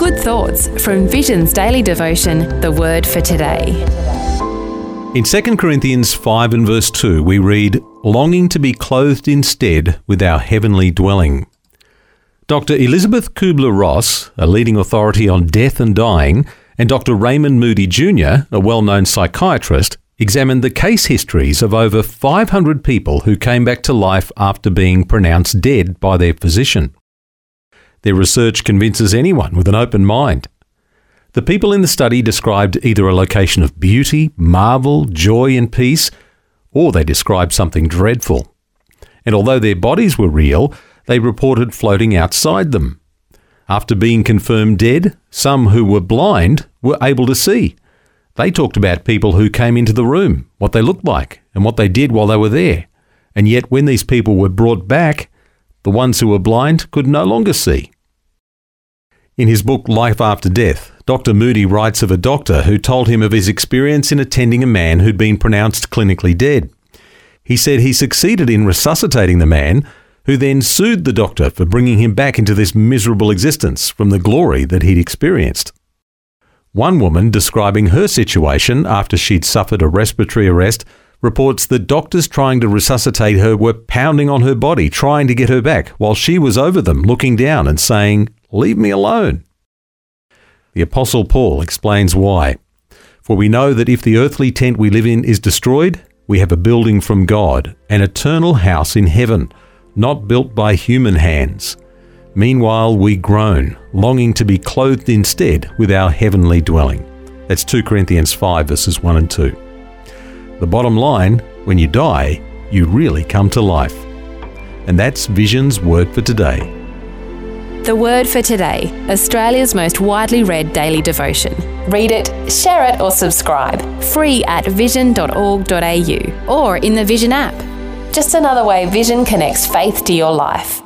Good thoughts from Vision's daily devotion, The Word for Today. In 2 Corinthians 5 and verse 2, we read, "Longing to be clothed instead with our heavenly dwelling." Dr. Elizabeth Kubler-Ross, a leading authority on death and dying, and Dr. Raymond Moody Jr., a well-known psychiatrist, examined the case histories of over 500 people who came back to life after being pronounced dead by their physician. Their research convinces anyone with an open mind. The people in the study described either a location of beauty, marvel, joy and peace, or they described something dreadful. And although their bodies were real, they reported floating outside them. After being confirmed dead, some who were blind were able to see. They talked about people who came into the room, what they looked like, and what they did while they were there. And yet when these people were brought back, the ones who were blind could no longer see. In his book Life After Death, Dr. Moody writes of a doctor who told him of his experience in attending a man who'd been pronounced clinically dead. He said he succeeded in resuscitating the man, who then sued the doctor for bringing him back into this miserable existence from the glory that he'd experienced. One woman describing her situation after she'd suffered a respiratory arrest reports that doctors trying to resuscitate her were pounding on her body, trying to get her back, while she was over them, looking down and saying, "Leave me alone." The Apostle Paul explains why. "For we know that if the earthly tent we live in is destroyed, we have a building from God, an eternal house in heaven, not built by human hands. Meanwhile we groan, longing to be clothed instead with our heavenly dwelling." That's 2 Corinthians 5 verses 1 and 2. The bottom line, when you die, you really come to life. And that's Vision's Word for Today. The Word for Today, Australia's most widely read daily devotion. Read it, share it or subscribe. Free at vision.org.au or in the Vision app. Just another way Vision connects faith to your life.